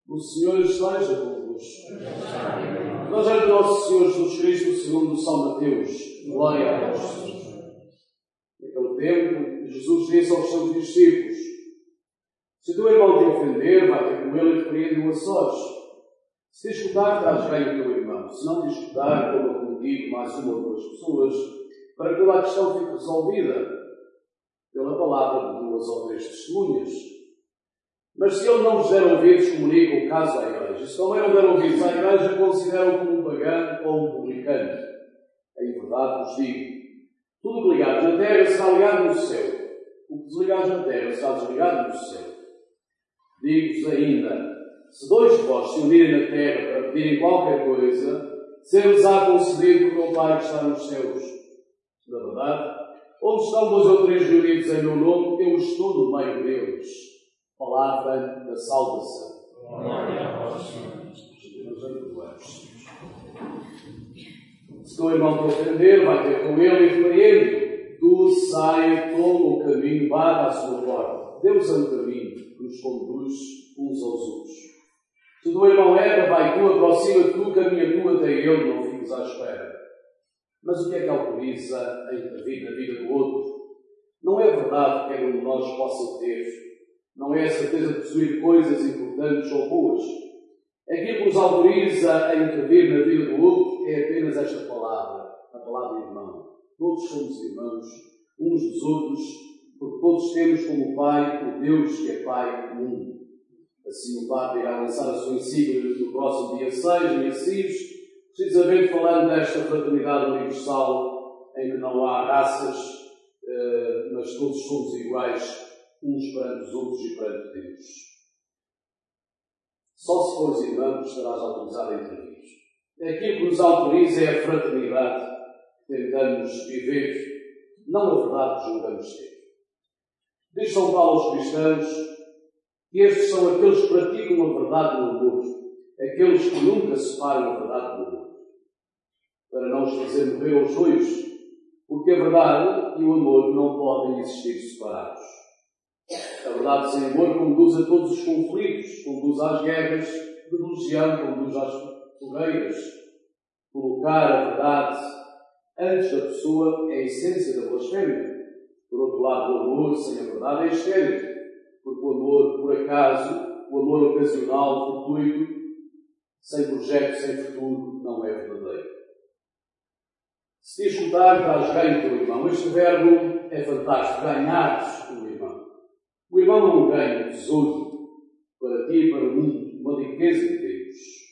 O Senhor esteja convosco. Evangelho do nosso Senhor Jesus Cristo, segundo São Mateus. Glória a vós, Senhor. Naquele tempo, Jesus disse aos seus discípulos: se teu irmão te ofender, vai ter com ele e repreende-o a sós. Se te escutar, traz bem o teu irmão. Se não te escutar, toma contigo mais uma ou duas pessoas, para que toda a questão fique resolvida pela palavra de duas ou três testemunhas. Mas se ele não vos der ouvidos, comunica o caso à igreja. Se também não der ouvidos à igreja, considera-o como um pagano ou um publicano. Em verdade vos digo: tudo que ligares na terra será ligado no céu. O que desligares na terra será desligado no céu. Digo-vos ainda: se dois de vós se unirem na terra para pedirem qualquer coisa, ser-lhes-á concedido por meu Pai que está nos céus. Na verdade, onde estão dois ou três reunidos em meu nome, eu estou no meio deles. Palavra da salvação. Glória a vós, Senhor. Se teu irmão te ofender, vai ter com ele e repreende-o. Tu sai, toma o caminho, bata à sua porta. Deus é um caminho que nos conduz uns aos outros. Se teu irmão erra, vai tu, aproxima tu, caminha tu até ele, não fiques à espera. Mas o que é que autoriza a intervir na vida do outro? Não é verdade que cada um de nós possa ter. Não é a certeza de possuir coisas importantes ou boas. Aquilo que nos autoriza a intervir na vida do outro é apenas esta palavra, a palavra irmão. Todos somos irmãos, uns dos outros, porque todos temos como Pai o Deus que é Pai comum. Assim o Papa irá lançar a sua encíclica no próximo dia 6, em Assis, precisamente falando desta fraternidade universal em que não há raças, mas todos somos iguais uns perante os outros e perante Deus. Só se fores irmão estarás autorizado a intervir. Aquilo que nos autoriza é a fraternidade que tentamos viver, não a verdade que julgamos ter. Diz São Paulo aos cristãos que estes são aqueles que praticam a verdade no amor, aqueles que nunca separam a verdade do amor, para não os fazer morrer aos dois, porque a verdade e o amor não podem existir separados. A verdade sem amor conduz a todos os conflitos, conduz às guerras de religião, conduz às fogueiras. Colocar a verdade antes da pessoa é a essência da blasfémia. Por outro lado, o amor sem a verdade é estéril, porque o amor, por acaso, o amor ocasional, fortuito, sem projeto, sem futuro, não é verdadeiro. Se te escutar, traz ganho teu irmão. Este verbo é fantástico, ganhares o irmão. O irmão não ganha um tesouro para ti e para o mundo, uma riqueza de Deus.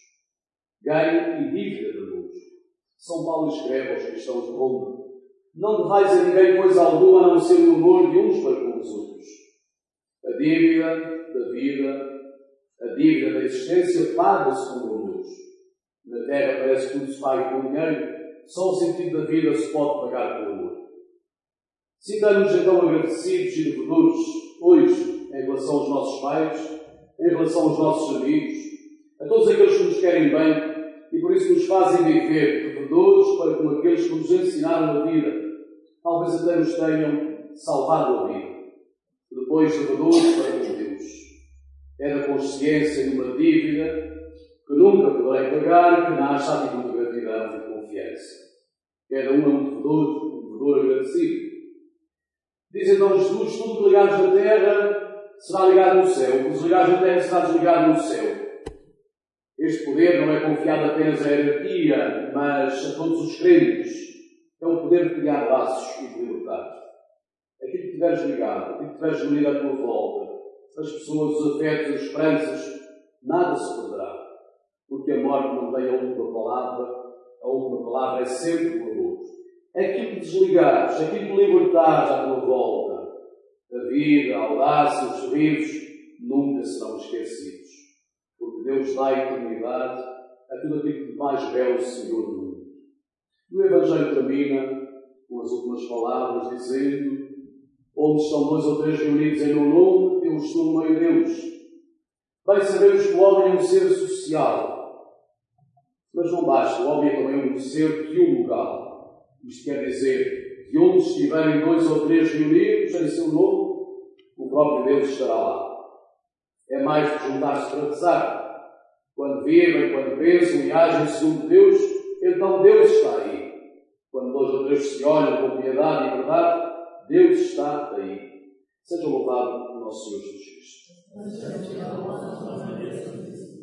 Ganho e dívida de amor. São Paulo escreve aos cristãos de Roma: não devais a ninguém coisa alguma a não ser o amor de uns para com os outros. A dívida da vida, a dívida da existência, paga-se com o amor. Na terra parece que tudo se paga com dinheiro, só o sentido da vida se pode pagar com o amor. Sintamos então agradecidos e devedores hoje, em relação aos nossos pais, em relação aos nossos amigos, a todos aqueles que nos querem bem e por isso nos fazem viver, devedores para com aqueles que nos ensinaram a vida, talvez até nos tenham salvado a vida. Depois, devedores para com Deus. É da consciência de uma dívida que nunca poderei pagar, que nasce a atitude de gratidão e confiança. Cada um é um devedor agradecido. Diz então Jesus: tudo que ligares na terra será ligado no céu. O que desligares na terra será desligado no céu. Este poder não é confiado apenas à hierarquia, mas a todos os crentes. É o poder de criar laços e de libertar. Aquilo que tiveres ligado, aquilo que tiveres unido à tua volta, as pessoas, os afetos, as esperanças, nada se perderá. Porque a morte não tem a última palavra é sempre o amor. Aquilo que desligares, aquilo que libertares à tua volta, a vida, a audácia, os sorrisos, nunca serão esquecidos. Porque Deus dá a eternidade a tudo aquilo que mais belo Senhor do mundo. O Evangelho termina com as últimas palavras, dizendo: onde estão dois ou três reunidos em meu nome, eu estou no meio deles. Bem sabemos que o homem é um ser social, mas não basta, o homem é também um ser teologal. Isto quer dizer que onde estiverem dois ou três reunidos em seu nome, o próprio Deus estará lá. É mais que juntar-se para rezar. Quando vivem, quando pensam e agem segundo Deus, então Deus está aí. Quando 2 ou 3 se olham com piedade e verdade, Deus está aí. Seja louvado o nosso Senhor Jesus Cristo.